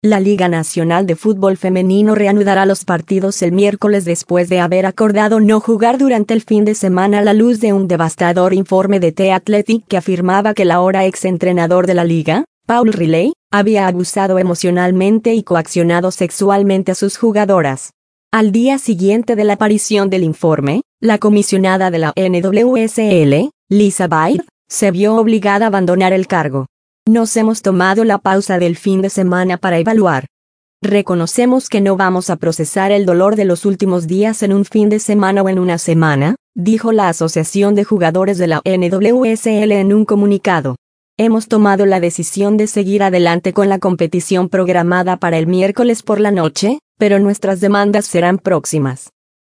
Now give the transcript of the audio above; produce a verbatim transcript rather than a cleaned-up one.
La Liga Nacional de Fútbol Femenino reanudará los partidos el miércoles después de haber acordado no jugar durante el fin de semana a la luz de un devastador informe de The Athletic que afirmaba que el ahora exentrenador de la liga, Paul Riley, había abusado emocionalmente y coaccionado sexualmente a sus jugadoras. Al día siguiente de la aparición del informe, la comisionada de la N W S L, Lisa Baird, se vio obligada a abandonar el cargo. Nos hemos tomado la pausa del fin de semana para evaluar. Reconocemos que no vamos a procesar el dolor de los últimos días en un fin de semana o en una semana, dijo la Asociación de Jugadores de la N W S L en un comunicado. Hemos tomado la decisión de seguir adelante con la competición programada para el miércoles por la noche, pero nuestras demandas serán próximas.